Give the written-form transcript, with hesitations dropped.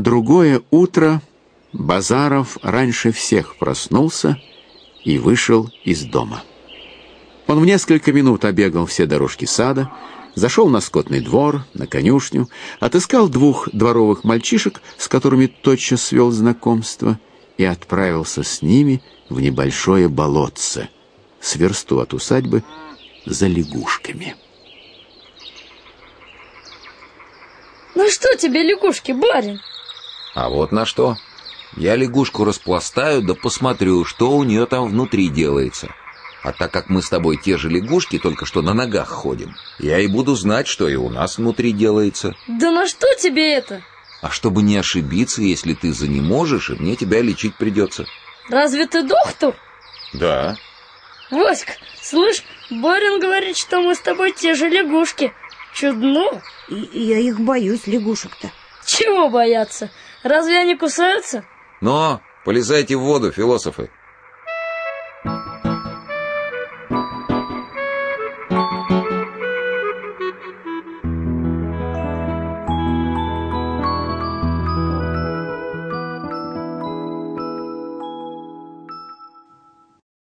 другое утро Базаров раньше всех проснулся и вышел из дома. Он в несколько минут обегал все дорожки сада, зашел на скотный двор, на конюшню, отыскал 2 дворовых мальчишек, с которыми тотчас свел знакомство, и отправился с ними в небольшое болотце с версту от усадьбы за лягушками. На что тебе лягушки, барин? А вот на что. Я лягушку распластаю, да посмотрю, что у нее там внутри делается. А так как мы с тобой те же лягушки, только что на ногах ходим, я и буду знать, что и у нас внутри делается. Да на что тебе это? А чтобы не ошибиться, если ты занеможешь, и мне тебя лечить придется. Разве ты доктор? Да. Васька, слышь, барин говорит, что мы с тобой те же лягушки. Чудно. Я их боюсь, лягушек-то. Чего бояться? Разве они кусаются? Но полезайте в воду, философы.